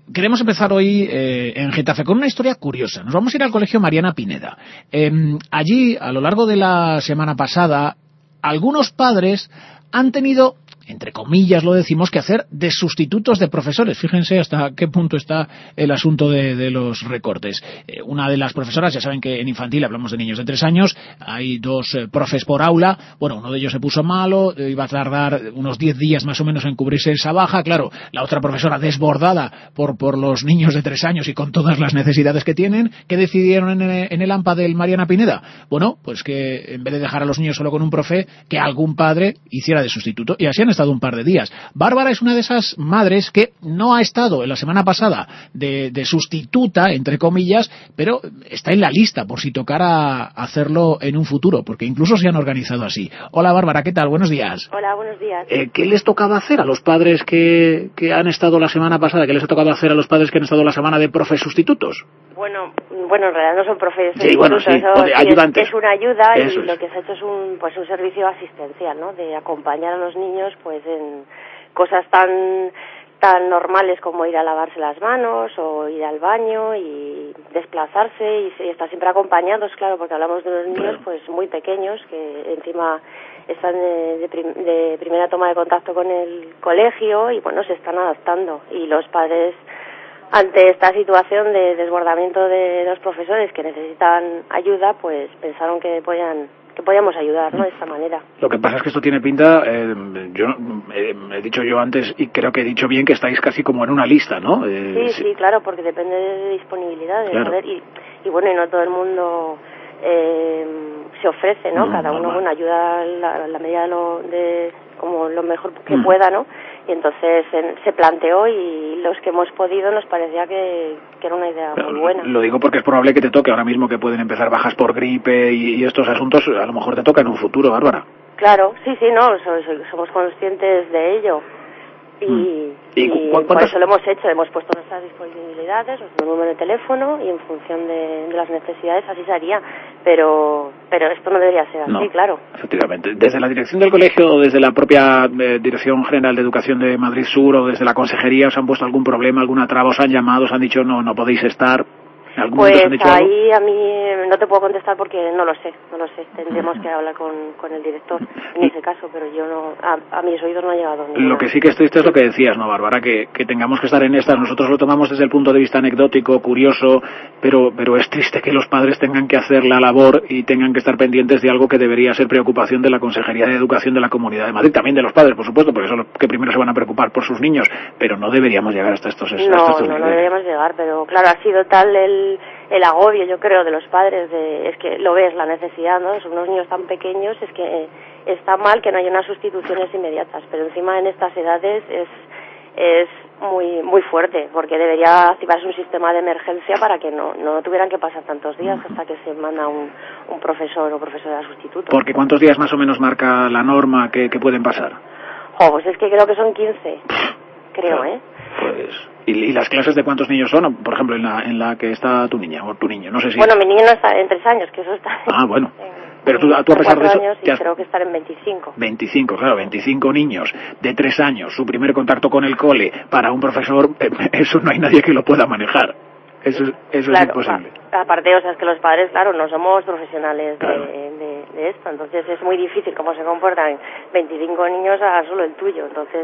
queremos empezar hoy en Getafe con una historia curiosa. Nos vamos a ir al Colegio Mariana Pineda. Allí, a lo largo de la semana pasada, algunos padres han tenido, entre comillas lo decimos, que hacer de sustitutos de profesores. Fíjense hasta qué punto está el asunto de los recortes. Una de las profesoras, ya saben que en infantil hablamos de niños de 3 años, hay 2 profes por aula. Bueno, uno de ellos se puso malo, iba a tardar unos 10 días más o menos en cubrirse esa baja. Claro, la otra profesora desbordada por los niños de 3 años y con todas las necesidades que tienen. ¿Qué decidieron en el AMPA del Mariana Pineda? Bueno, pues que en vez de dejar a los niños solo con un profe, que algún padre hiciera de sustituto. Y así han estado un par de días. Bárbara es una de esas madres que no ha estado en la semana pasada de sustituta, entre comillas, pero está en la lista por si tocara hacerlo en un futuro, porque incluso se han organizado así. Hola Bárbara, ¿qué tal? Buenos días. Hola, buenos días. ¿Qué les tocaba hacer a los padres que han estado la semana pasada? ¿Qué les ha tocado hacer a los padres que han estado la semana de profes sustitutos? Bueno, en realidad no son profes sí, bueno, sí, eso de ayudantes. Es una ayuda Eso y lo que se ha hecho es un servicio asistencial, ¿no? De acompañar a los niños pues en cosas tan normales como ir a lavarse las manos o ir al baño y desplazarse y estar siempre acompañados, claro, porque hablamos de unos niños pues muy pequeños que encima están de primera toma de contacto con el colegio y bueno, se están adaptando y los padres ante esta situación de desbordamiento de los profesores que necesitan ayuda, pues pensaron que podíamos ayudar, ¿no? De esta manera. Lo que pasa es que esto tiene pinta, yo he dicho yo antes y creo que he dicho bien que estáis casi como en una lista, ¿no? Sí, claro, porque depende de disponibilidades, claro. Y bueno, y no todo el mundo se ofrece, ¿no? Cada uno ayuda a la medida de como lo mejor que pueda, ¿no? Y entonces se planteó y los que hemos podido nos parecía que era una idea muy buena. Lo digo porque es probable que te toque ahora mismo, que pueden empezar bajas por gripe y estos asuntos, a lo mejor te toca en un futuro, Bárbara. Claro, sí, no, somos conscientes de ello. Y por eso lo hemos hecho, hemos puesto nuestras disponibilidades, nuestro número de teléfono y en función de las necesidades así se haría, pero esto no debería ser así, no, claro. Efectivamente, desde la dirección del colegio o desde la propia Dirección General de Educación de Madrid Sur o desde la consejería, ¿os han puesto algún problema, alguna traba, os han llamado, os han dicho no podéis estar? Pues ahí a mí no te puedo contestar porque no lo sé, tendremos que hablar con el director en ese caso, pero yo no, a mis oídos no ha llegado ninguna. Lo que sí que es triste es lo que decías, ¿no, Bárbara? Que tengamos que estar en estas, nosotros lo tomamos desde el punto de vista anecdótico, curioso, pero es triste que los padres tengan que hacer la labor y tengan que estar pendientes de algo que debería ser preocupación de la Consejería de Educación de la Comunidad de Madrid, también de los padres, por supuesto, porque son los que primero se van a preocupar por sus niños, pero no deberíamos llegar hasta estos niveles. No deberíamos llegar, pero claro, ha sido tal el agobio, yo creo, de los padres, es que lo ves, la necesidad, ¿no? Son unos niños tan pequeños, es que está mal que no haya unas sustituciones inmediatas, pero encima en estas edades es muy fuerte, porque debería activarse un sistema de emergencia para que no tuvieran que pasar tantos días hasta que se manda un profesor o profesora sustituto. Porque ¿cuántos días más o menos marca la norma que pueden pasar? Pues es que creo que son 15, creo, claro. Pues, ¿y las clases de cuántos niños son? Por ejemplo, en la que está tu niña o tu niño, no sé si... Bueno, mi niño no está en 3 años, que eso está... bueno. Pero tú a pesar de eso... años y creo que estar en 25. 25, claro, 25 niños de 3 años, su primer contacto con el cole, para un profesor, eso no hay nadie que lo pueda manejar. Eso claro, es imposible. Aparte, o sea, es que los padres, claro, no somos profesionales de esto, entonces es muy difícil cómo se comportan 25 niños a solo el tuyo, entonces...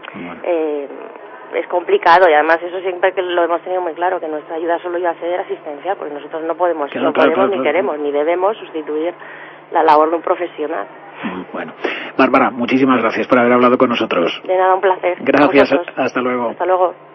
es complicado y además eso siempre que lo hemos tenido muy claro, que nuestra ayuda solo iba a ser asistencial, porque nosotros no podemos, ni queremos, ni debemos sustituir la labor de un profesional. Bueno, Bárbara, muchísimas gracias por haber hablado con nosotros. De nada, un placer. Gracias, hasta luego. Hasta luego.